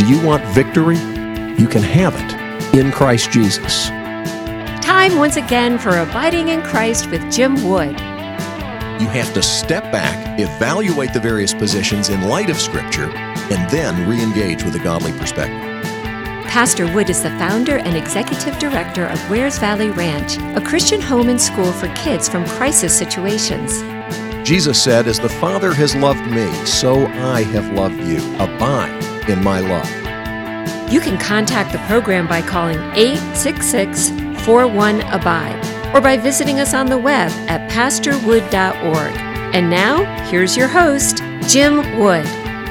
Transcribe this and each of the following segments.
Do you want victory? You can have it in Christ Jesus. Time once again for Abiding in Christ with Jim Wood. You have to step back, evaluate the various positions in light of Scripture, and then re-engage with a godly perspective. Pastor Wood is the founder and executive director of Wares Valley Ranch, a Christian home and school for kids from crisis situations. Jesus said, "As the Father has loved me, so I have loved you. Abide in my love." You can contact the program by calling 866-41-ABIDE or by visiting us on the web at pastorwood.org. And now, here's your host, Jim Wood.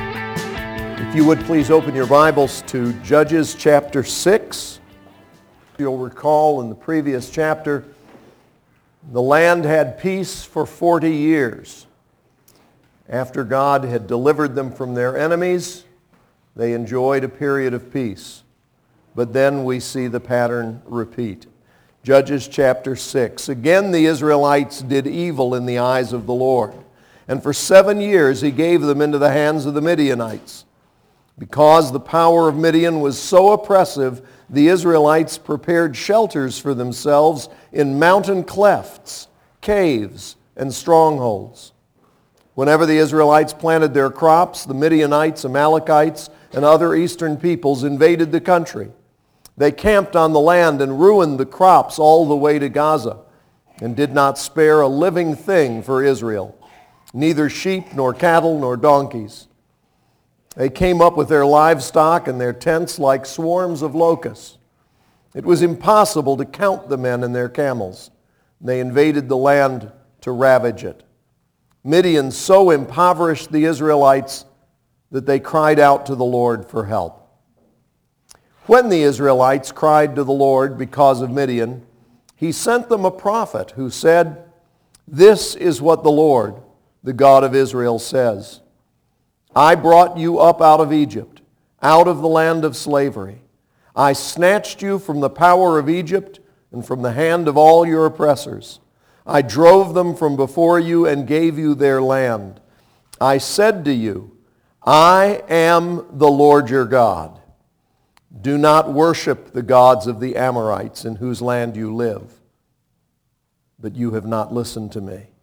If you would please open your Bibles to Judges chapter 6. You'll recall in the previous chapter, the land had peace for 40 years. After God had delivered them from their enemies, they enjoyed a period of peace. But then we see the pattern repeat. Judges chapter 6. Again, the Israelites did evil in the eyes of the Lord. And for 7 years he gave them into the hands of the Midianites. Because the power of Midian was so oppressive, the Israelites prepared shelters for themselves in mountain clefts, caves, and strongholds. Whenever the Israelites planted their crops, the Midianites, Amalekites, and other eastern peoples invaded the country. They camped on the land and ruined the crops all the way to Gaza, and did not spare a living thing for Israel, neither sheep nor cattle nor donkeys. They came up with their livestock and their tents like swarms of locusts. It was impossible to count the men and their camels. They invaded the land to ravage it. Midian so impoverished the Israelites that they cried out to the Lord for help. When the Israelites cried to the Lord because of Midian, he sent them a prophet who said, "This is what the Lord, the God of Israel, says. I brought you up out of Egypt, out of the land of slavery. I snatched you from the power of Egypt and from the hand of all your oppressors. I drove them from before you and gave you their land. I said to you, I am the Lord your God. Do not worship the gods of the Amorites in whose land you live. But you have not listened to me."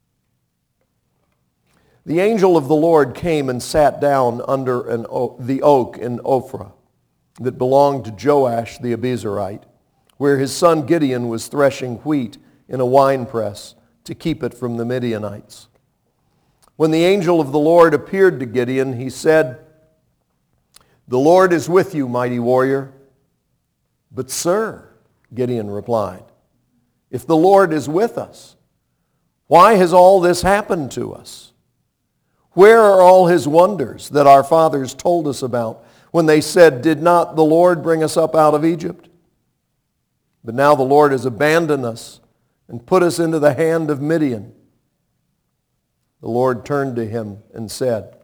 The angel of the Lord came and sat down under the oak in Ophrah that belonged to Joash the Abiezrite, where his son Gideon was threshing wheat in a winepress to keep it from the Midianites. When the angel of the Lord appeared to Gideon, he said, "The Lord is with you, mighty warrior." "But sir," Gideon replied, "if the Lord is with us, why has all this happened to us? Where are all his wonders that our fathers told us about when they said, 'Did not the Lord bring us up out of Egypt?' But now the Lord has abandoned us and put us into the hand of Midian." The Lord turned to him and said,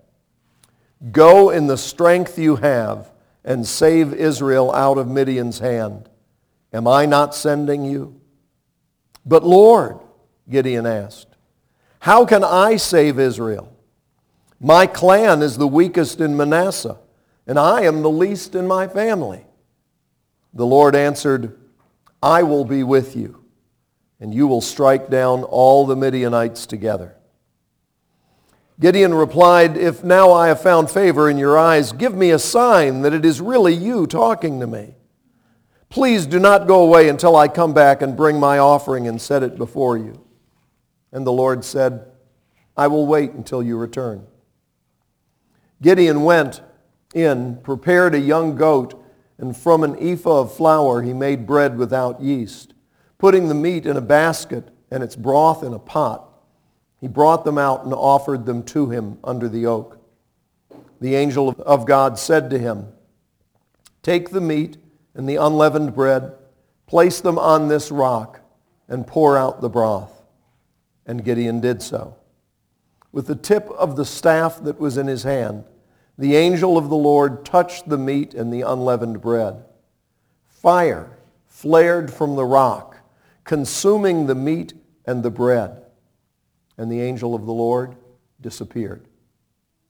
"Go in the strength you have and save Israel out of Midian's hand. Am I not sending you?" "But Lord," Gideon asked, "how can I save Israel? My clan is the weakest in Manasseh, and I am the least in my family." The Lord answered, "I will be with you, and you will strike down all the Midianites together." Gideon replied, "If now I have found favor in your eyes, give me a sign that it is really you talking to me. Please do not go away until I come back and bring my offering and set it before you." And the Lord said, "I will wait until you return." Gideon went in, prepared a young goat, and from an ephah of flour he made bread without yeast. Putting the meat in a basket and its broth in a pot, he brought them out and offered them to him under the oak. The angel of God said to him, "Take the meat and the unleavened bread, place them on this rock, and pour out the broth." And Gideon did so. With the tip of the staff that was in his hand, the angel of the Lord touched the meat and the unleavened bread. Fire flared from the rock, consuming the meat and the bread. And the angel of the Lord disappeared.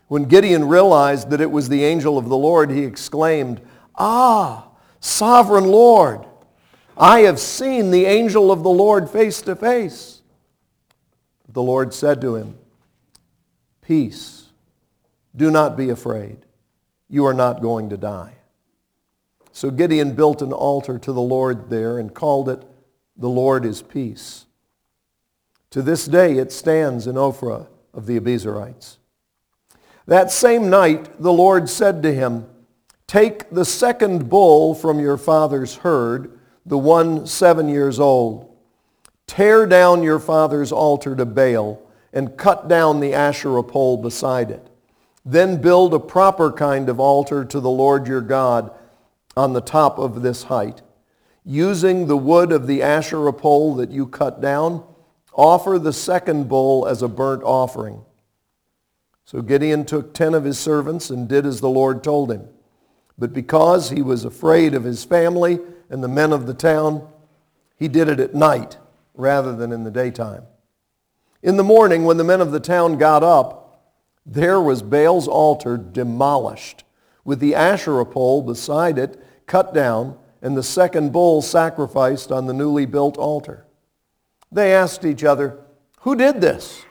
When Gideon realized that it was the angel of the Lord, he exclaimed, "Ah, sovereign Lord, I have seen the angel of the Lord face to face." The Lord said to him, "Peace, do not be afraid. You are not going to die." So Gideon built an altar to the Lord there and called it, "The Lord is Peace." To this day it stands in Ophrah of the Abiezrites. That same night the Lord said to him, "Take the second bull from your father's herd, the one 7 years old. Tear down your father's altar to Baal and cut down the Asherah pole beside it. Then build a proper kind of altar to the Lord your God on the top of this height. Using the wood of the Asherah pole that you cut down, offer the second bull as a burnt offering." So Gideon took 10 of his servants and did as the Lord told him. But because he was afraid of his family and the men of the town, he did it at night rather than in the daytime. In the morning, when the men of the town got up, there was Baal's altar demolished, with the Asherah pole beside it cut down, and the second bull sacrificed on the newly built altar. They asked each other, "Who did this?"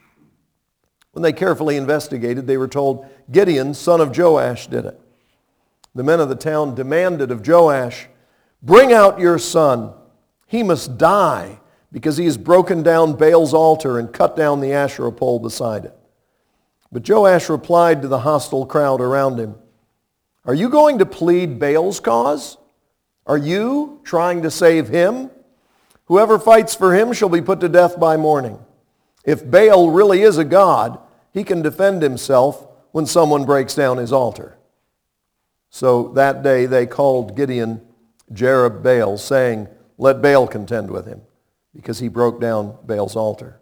When they carefully investigated, they were told, "Gideon, son of Joash, did it." The men of the town demanded of Joash, "Bring out your son. He must die because he has broken down Baal's altar and cut down the Asherah pole beside it." But Joash replied to the hostile crowd around him, "Are you going to plead Baal's cause? Are you trying to save him? Whoever fights for him shall be put to death by morning. If Baal really is a god, he can defend himself when someone breaks down his altar." So that day they called Gideon Jerubbaal, saying, "Let Baal contend with him, because he broke down Baal's altar."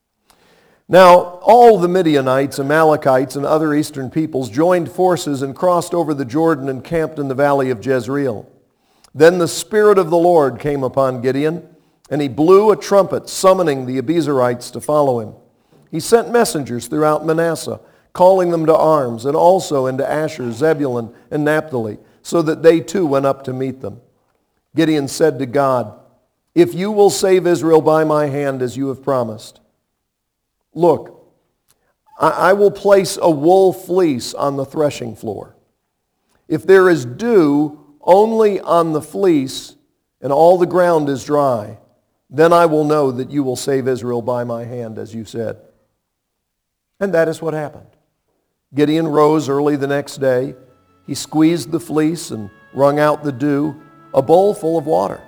Now all the Midianites, Amalekites, and other eastern peoples joined forces and crossed over the Jordan and camped in the valley of Jezreel. Then the Spirit of the Lord came upon Gideon, and he blew a trumpet, summoning the Abiezrites to follow him. He sent messengers throughout Manasseh, calling them to arms, and also into Asher, Zebulun, and Naphtali, so that they too went up to meet them. Gideon said to God, "If you will save Israel by my hand as you have promised, look, I will place a wool fleece on the threshing floor. If there is dew only on the fleece and all the ground is dry, then I will know that you will save Israel by my hand, as you said." And that is what happened. Gideon rose early the next day. He squeezed the fleece and wrung out the dew, a bowl full of water.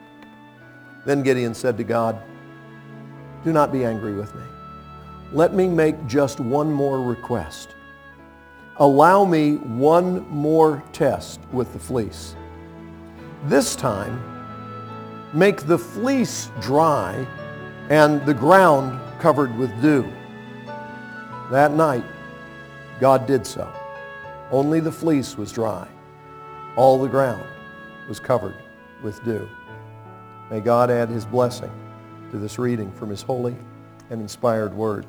Then Gideon said to God, "Do not be angry with me. Let me make just one more request. Allow me one more test with the fleece. This time, make the fleece dry and the ground covered with dew." That night, God did so. Only the fleece was dry. All the ground was covered with dew. May God add his blessing to this reading from his holy and inspired word.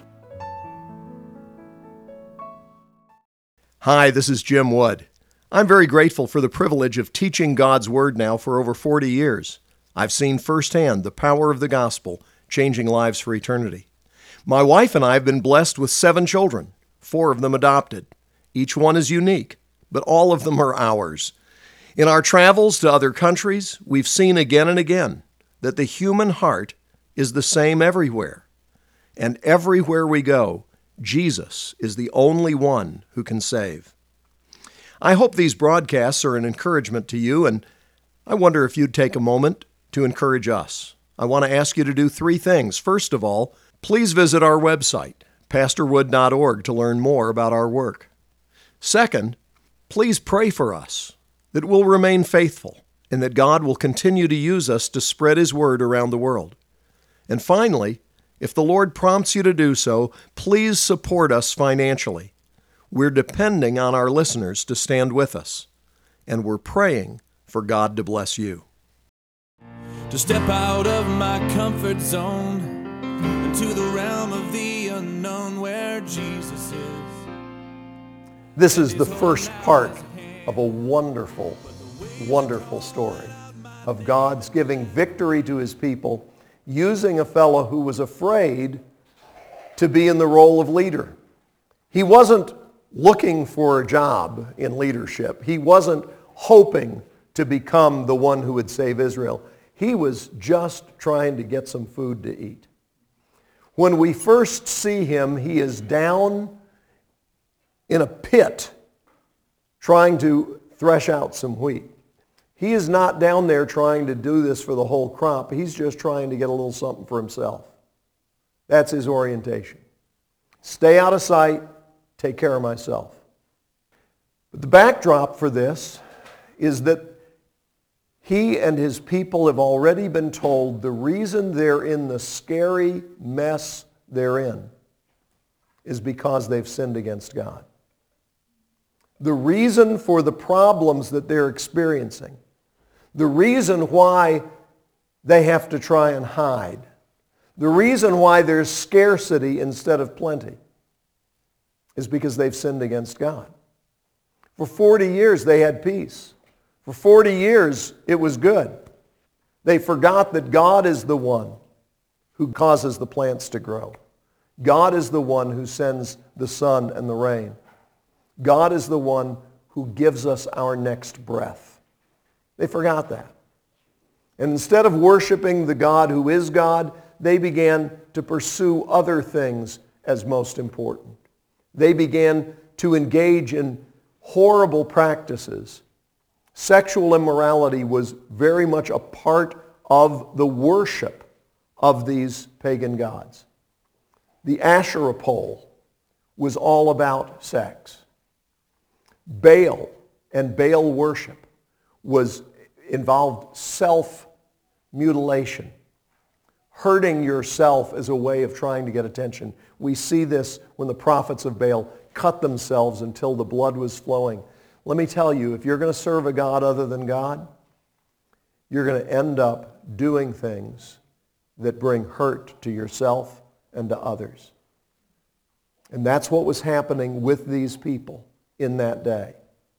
Hi, this is Jim Wood. I'm very grateful for the privilege of teaching God's Word now for over 40 years. I've seen firsthand the power of the gospel changing lives for eternity. My wife and I have been blessed with 7 children, 4 of them adopted. Each one is unique, but all of them are ours. In our travels to other countries, we've seen again and again that the human heart is the same everywhere. And everywhere we go, Jesus is the only one who can save. I hope these broadcasts are an encouragement to you, and I wonder if you'd take a moment to encourage us. I want to ask you to do 3 things. First of all, please visit our website, pastorwood.org, to learn more about our work. Second, please pray for us that we'll remain faithful and that God will continue to use us to spread His word around the world. And finally, if the Lord prompts you to do so, please support us financially. We're depending on our listeners to stand with us, and we're praying for God to bless you. To step out of my comfort zone into the realm of the unknown where Jesus is. This is the first part of a wonderful, wonderful story of God's giving victory to his people, using a fellow who was afraid to be in the role of leader. He wasn't looking for a job in leadership. He wasn't hoping to become the one who would save Israel. He was just trying to get some food to eat. When we first see him, he is down in a pit trying to thresh out some wheat. He is not down there trying to do this for the whole crop. He's just trying to get a little something for himself. That's his orientation. Stay out of sight, take care of myself. But the backdrop for this is that he and his people have already been told the reason they're in the scary mess they're in is because they've sinned against God. The reason for the problems that they're experiencing, the reason why they have to try and hide, the reason why there's scarcity instead of plenty is because they've sinned against God. For 40 years they had peace. For 40 years it was good. They forgot that God is the one who causes the plants to grow. God is the one who sends the sun and the rain. God is the one who gives us our next breath. They forgot that. And instead of worshiping the God who is God, they began to pursue other things as most important. They began to engage in horrible practices. Sexual immorality was very much a part of the worship of these pagan gods. The Asherah pole was all about sex. Baal and Baal worship involved self-mutilation, hurting yourself as a way of trying to get attention. We see this when the prophets of Baal cut themselves until the blood was flowing. Let me tell you, if you're going to serve a God other than God, you're going to end up doing things that bring hurt to yourself and to others. And that's what was happening with these people in that day.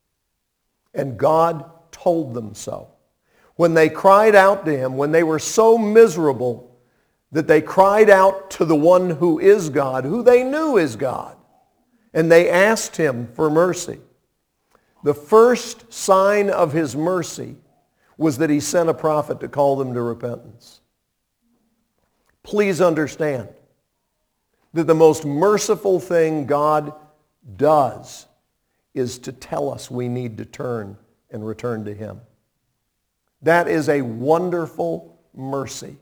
And God told them so. When they cried out to him, when they were so miserable that they cried out to the one who is God, who they knew is God, and they asked him for mercy, the first sign of his mercy was that he sent a prophet to call them to repentance. Please understand that the most merciful thing God does is to tell us we need to turn and return to him. That is a wonderful mercy.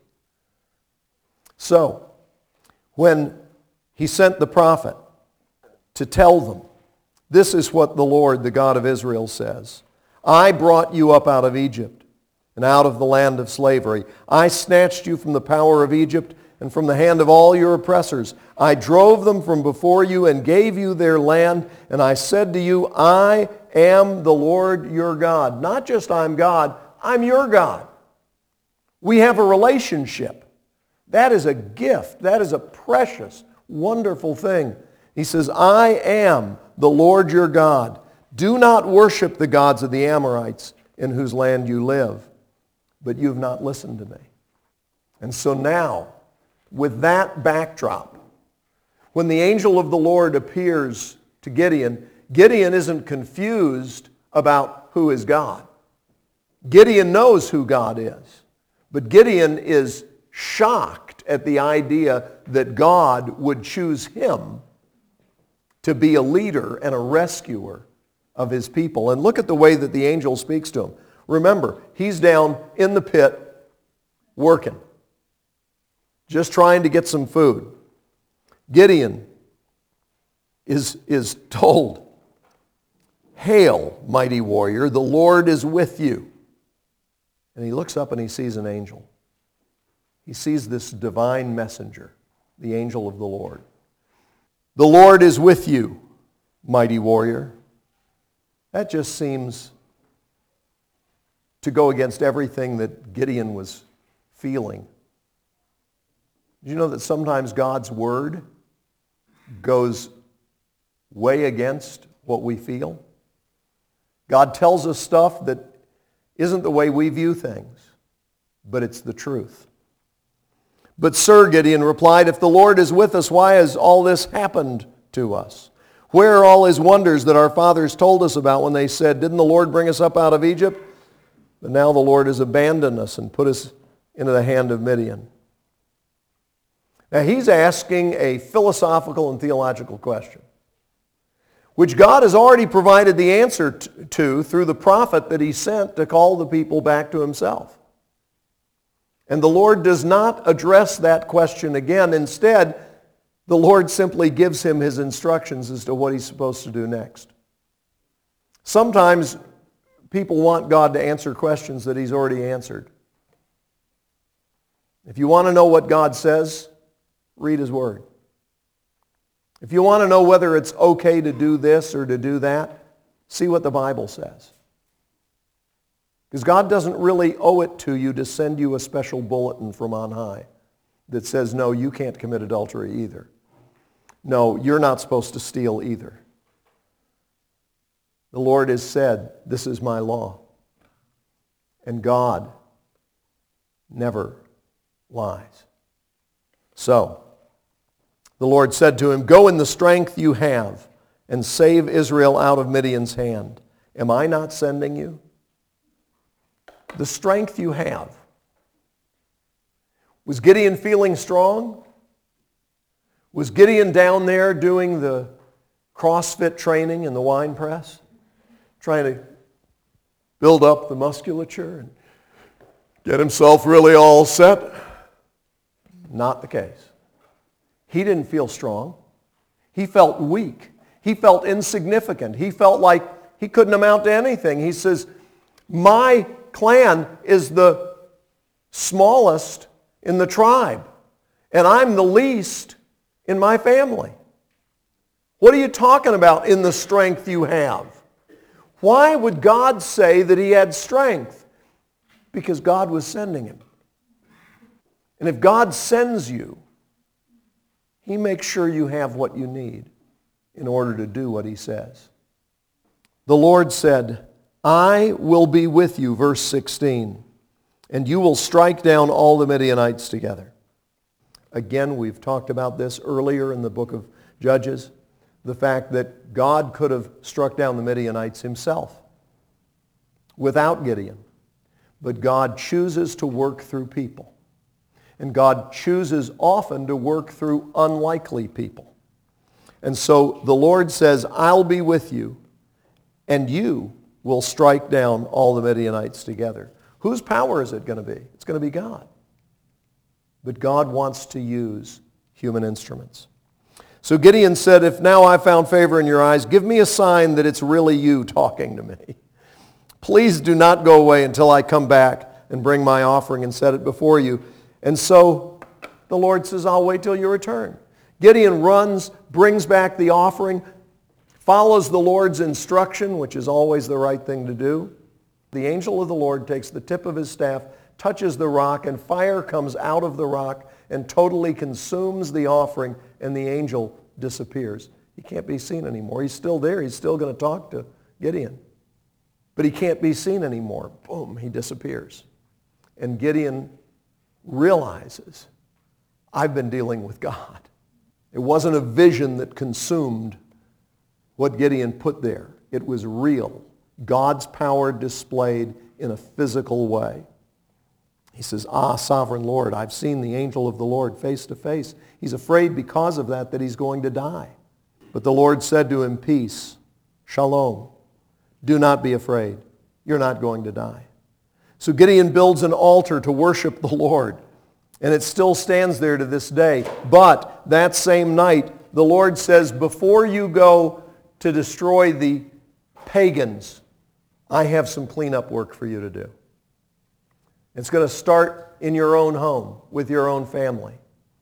So, when he sent the prophet to tell them, this is what the Lord, the God of Israel, says. I brought you up out of Egypt and out of the land of slavery. I snatched you from the power of Egypt and from the hand of all your oppressors. I drove them from before you and gave you their land. And I said to you, I am the Lord your God. Not just I'm God, I'm your God. We have a relationship. That is a gift. That is a precious, wonderful thing. He says, I am the Lord your God. Do not worship the gods of the Amorites in whose land you live. But you have not listened to me. And so now, with that backdrop, when the angel of the Lord appears to Gideon, Gideon isn't confused about who is God. Gideon knows who God is. But Gideon is shocked at the idea that God would choose him to be a leader and a rescuer of his people. And look at the way that the angel speaks to him. Remember, he's down in the pit working, just trying to get some food. Gideon is told, Hail, mighty warrior, the Lord is with you. And he looks up and he sees an angel. He sees this divine messenger, the angel of the Lord. The Lord is with you, mighty warrior. That just seems to go against everything that Gideon was feeling. Did you know that sometimes God's word goes way against what we feel. God tells us stuff that isn't the way we view things, but it's the truth. But Sir, Gideon replied, if the Lord is with us, why has all this happened to us? Where are all his wonders that our fathers told us about when they said, didn't the Lord bring us up out of Egypt? But now the Lord has abandoned us and put us into the hand of Midian. Now he's asking a philosophical and theological question, which God has already provided the answer to through the prophet that he sent to call the people back to himself. And the Lord does not address that question again. Instead, the Lord simply gives him his instructions as to what he's supposed to do next. Sometimes people want God to answer questions that he's already answered. If you want to know what God says, read his word. If you want to know whether it's okay to do this or to do that, see what the Bible says. Because God doesn't really owe it to you to send you a special bulletin from on high that says, no, you can't commit adultery either. No, you're not supposed to steal either. The Lord has said, this is my law. And God never lies. So, the Lord said to him, go in the strength you have and save Israel out of Midian's hand. Am I not sending you? The strength you have. Was Gideon feeling strong? Was Gideon down there doing the CrossFit training in the wine press? Trying to build up the musculature and get himself really all set? Not the case. He didn't feel strong. He felt weak. He felt insignificant. He felt like he couldn't amount to anything. He says, my clan is the smallest in the tribe, and I'm the least in my family. What are you talking about in the strength you have? Why would God say that he had strength? Because God was sending him. And if God sends you, he makes sure you have what you need in order to do what he says. The Lord said, I will be with you, verse 16, and you will strike down all the Midianites together. Again, we've talked about this earlier in the book of Judges, the fact that God could have struck down the Midianites himself without Gideon. But God chooses to work through people. And God chooses often to work through unlikely people. And so the Lord says, I'll be with you, and you will strike down all the Midianites together. Whose power is it going to be? It's going to be God. But God wants to use human instruments. So Gideon said, if now I found favor in your eyes, give me a sign that it's really you talking to me. Please do not go away until I come back and bring my offering and set it before you. And so the Lord says, I'll wait till you return. Gideon runs, brings back the offering, follows the Lord's instruction, which is always the right thing to do. The angel of the Lord takes the tip of his staff, touches the rock, and fire comes out of the rock and totally consumes the offering, and the angel disappears. He can't be seen anymore. He's still there. He's still going to talk to Gideon. But he can't be seen anymore. Boom, he disappears. And Gideon realizes, I've been dealing with God. It wasn't a vision that consumed what Gideon put there. It was real. God's power displayed in a physical way. He says, sovereign Lord, I've seen the angel of the Lord face to face. He's afraid because of that he's going to die. But the Lord said to him, peace, shalom. Do not be afraid. You're not going to die. So Gideon builds an altar to worship the Lord. And it still stands there to this day. But that same night, the Lord says, before you go to destroy the pagans, I have some cleanup work for you to do. It's going to start in your own home, with your own family.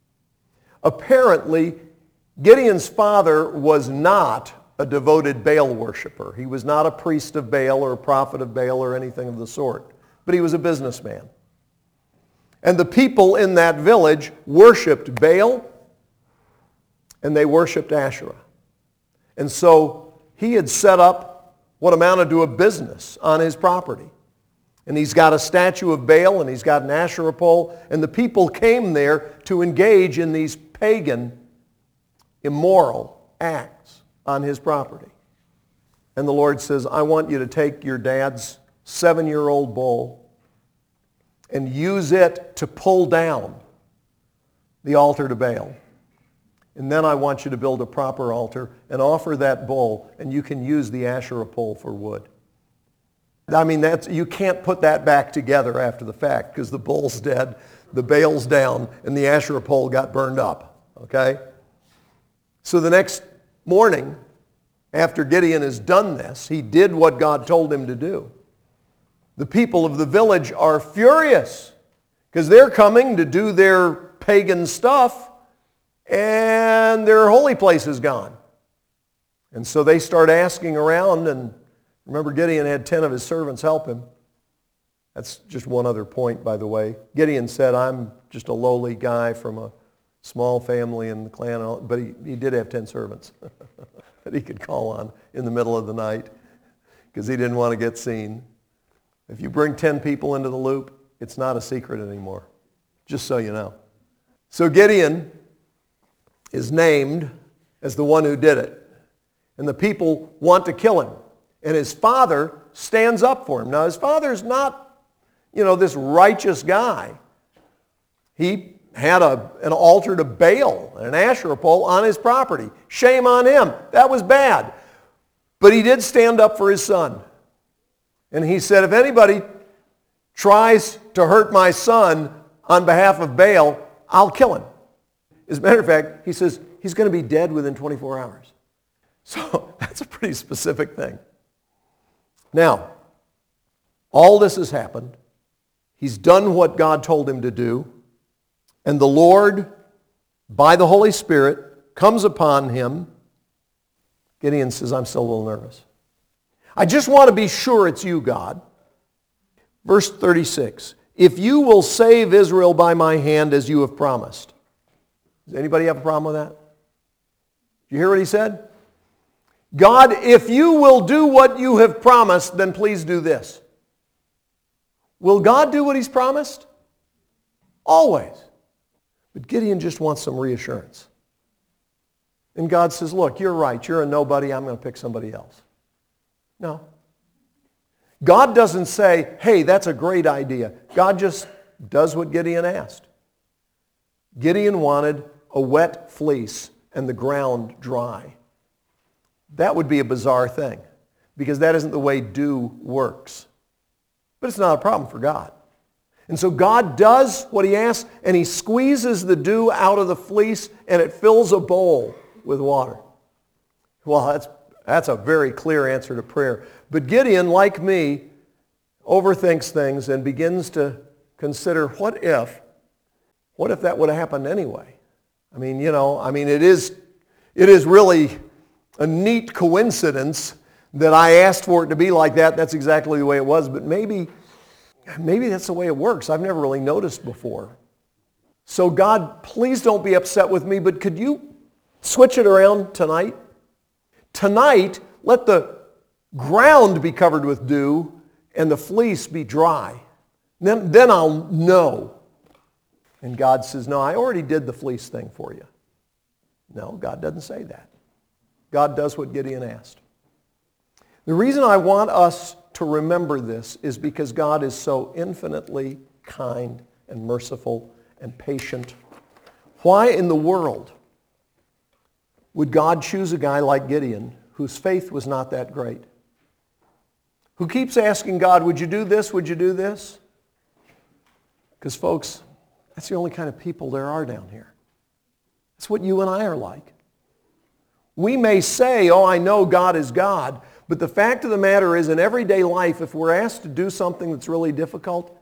Apparently, Gideon's father was not a devoted Baal worshiper. He was not a priest of Baal or a prophet of Baal or anything of the sort. But he was a businessman. And the people in that village worshipped Baal and they worshipped Asherah. And so he had set up what amounted to a business on his property. And he's got a statue of Baal, and he's got an Asherah pole, and the people came there to engage in these pagan, immoral acts on his property. And the Lord says, I want you to take your dad's 7-year-old bull and use it to pull down the altar to Baal. And then I want you to build a proper altar and offer that bull, and you can use the Asherah pole for wood. I mean, you can't put that back together after the fact, because the bull's dead, the Baal's down, and the Asherah pole got burned up. Okay? So the next morning, after Gideon has done this, he did what God told him to do. The people of the village are furious because they're coming to do their pagan stuff, and their holy place is gone. And so they start asking around, and remember, Gideon had 10 of his servants help him. That's just one other point, by the way. Gideon said, I'm just a lowly guy from a small family in the clan, but he did have 10 servants that he could call on in the middle of the night because he didn't want to get seen. If you bring 10 people into the loop, it's not a secret anymore, just so you know. So Gideon is named as the one who did it. And the people want to kill him. And his father stands up for him. Now, his father's not, this righteous guy. He had an altar to Baal, an Asherah pole on his property. Shame on him. That was bad. But he did stand up for his son. And he said, if anybody tries to hurt my son on behalf of Baal, I'll kill him. As a matter of fact, he says he's going to be dead within 24 hours. So that's a pretty specific thing. Now, all this has happened. He's done what God told him to do. And the Lord, by the Holy Spirit, comes upon him. Gideon says, I'm still a little nervous. I just want to be sure it's you, God. Verse 36, if you will save Israel by my hand as you have promised. Does anybody have a problem with that? Did you hear what he said? God, if you will do what you have promised, then please do this. Will God do what he's promised? Always. But Gideon just wants some reassurance. And God says, look, you're right. You're a nobody. I'm going to pick somebody else. No. God doesn't say, hey, that's a great idea. God just does what Gideon asked. Gideon wanted a wet fleece and the ground dry. That would be a bizarre thing, because that isn't the way dew works. But it's not a problem for God. And so God does what he asks, and he squeezes the dew out of the fleece, and it fills a bowl with water. Well, that's a very clear answer to prayer. But Gideon, like me, overthinks things and begins to consider, what if that would have happened anyway? It is really a neat coincidence that I asked for it to be like that. That's exactly the way it was, but maybe that's the way it works. I've never really noticed before. So God, please don't be upset with me, but could you switch it around tonight? Tonight, let the ground be covered with dew and the fleece be dry. Then I'll know. And God says, no, I already did the fleece thing for you. No, God doesn't say that. God does what Gideon asked. The reason I want us to remember this is because God is so infinitely kind and merciful and patient. Why in the world would God choose a guy like Gideon whose faith was not that great? Who keeps asking God, would you do this? Would you do this? Because folks, that's the only kind of people there are down here. That's what you and I are like. We may say, oh, I know God is God, but the fact of the matter is, in everyday life, if we're asked to do something that's really difficult,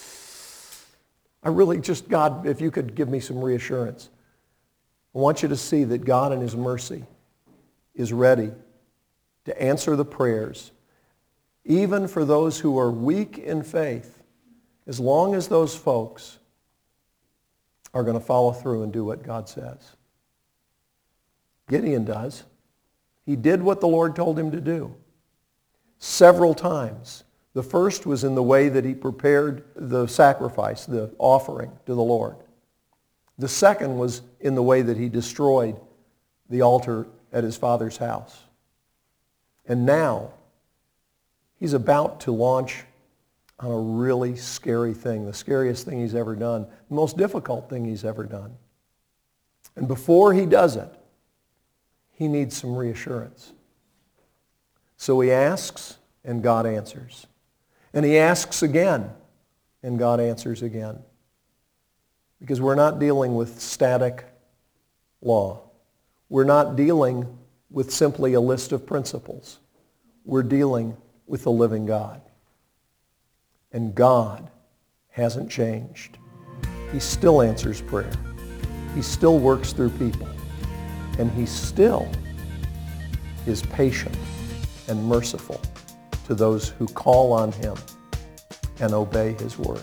God, if you could give me some reassurance. I want you to see that God in his mercy is ready to answer the prayers, even for those who are weak in faith, as long as those folks are going to follow through and do what God says. Gideon does. He did what the Lord told him to do several times. The first was in the way that he prepared the sacrifice, the offering to the Lord. The second was in the way that he destroyed the altar at his father's house. And now, he's about to launch on a really scary thing, the scariest thing he's ever done, the most difficult thing he's ever done. And before he does it, he needs some reassurance. So he asks, and God answers. And he asks again, and God answers again. Because we're not dealing with static law. We're not dealing with simply a list of principles. We're dealing with the living God. And God hasn't changed. He still answers prayer. He still works through people. And he still is patient and merciful to those who call on him and obey his word.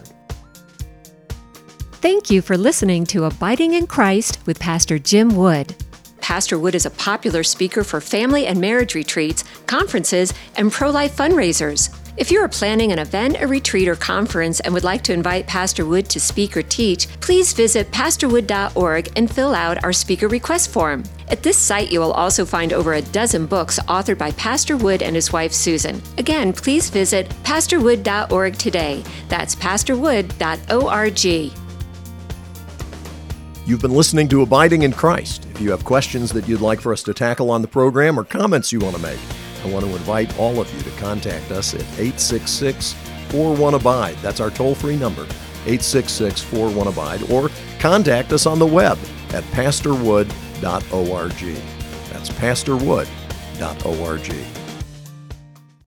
Thank you for listening to Abiding in Christ with Pastor Jim Wood. Pastor Wood is a popular speaker for family and marriage retreats, conferences, and pro-life fundraisers. If you are planning an event, a retreat, or conference and would like to invite Pastor Wood to speak or teach, please visit pastorwood.org and fill out our speaker request form. At this site, you will also find over a dozen books authored by Pastor Wood and his wife, Susan. Again, please visit pastorwood.org today. That's pastorwood.org. You've been listening to Abiding in Christ. If you have questions that you'd like for us to tackle on the program or comments you want to make, I want to invite all of you to contact us at 866-41-ABIDE. That's our toll-free number, 866-41-ABIDE, or contact us on the web at pastorwood.org. That's pastorwood.org.